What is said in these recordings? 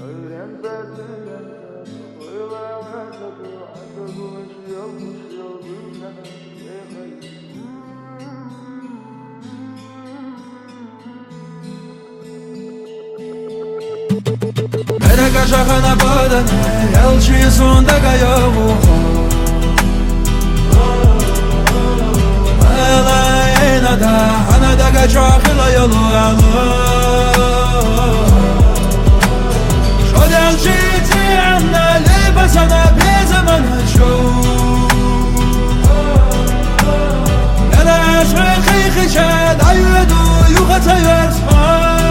Берега жахана подане, елчи сундага йову Элайнада, анадага чахила йолу алу Шодянчи тианна, либасана безамана чоу Яраш вехихича, даюеду юхата ярсма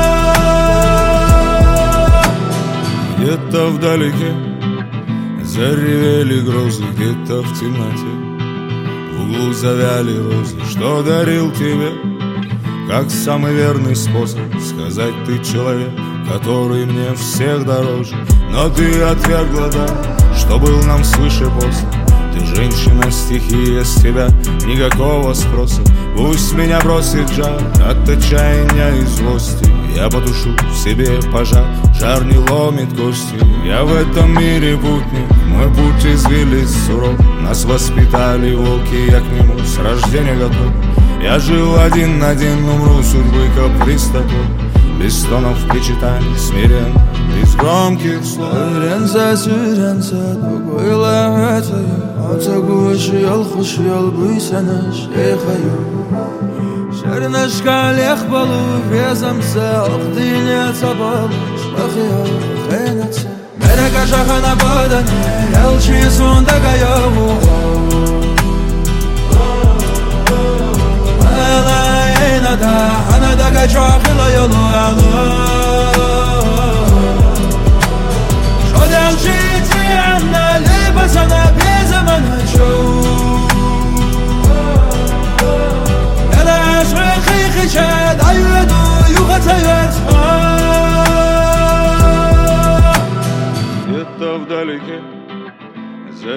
Где-то вдалеке заревели грозы, где-то в темноте в углу завяли розы. Что дарил тебе, как самый верный способ сказать: ты человек, который мне всех дороже. Но ты отвергла дар, что был нам свыше после. Ты женщина, стихия, с тебя никакого спроса. Пусть меня бросит жар от отчаяния и злости, я потушу в себе пожар, жар не ломит кости. Я в этом мире путник, мой путь извилист суров. Нас воспитали волки, я к нему с рождения готов. Я жил один на один, умру судьбы каприз такой. Без стонов причитаний, смиренно, без громких слов. Сürенse, tukuyla ötüyü Ataguşu yol, kuş yol, büysene şeyhayı Şerneşka lehbalı, vezamse, akdine tabalı Şlakıya, khaynatse Mereka jahana badane, elçi sundaga yavu Elayna da, anadaga çakıla yolu alı Sana bir zaman çoğu Yalaş ve kıyıkışa dayıdu yukarı yatma Где-то вдалеке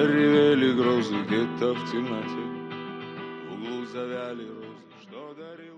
заревели грозы, где-то в темноте в углу завяли розы. Что дарил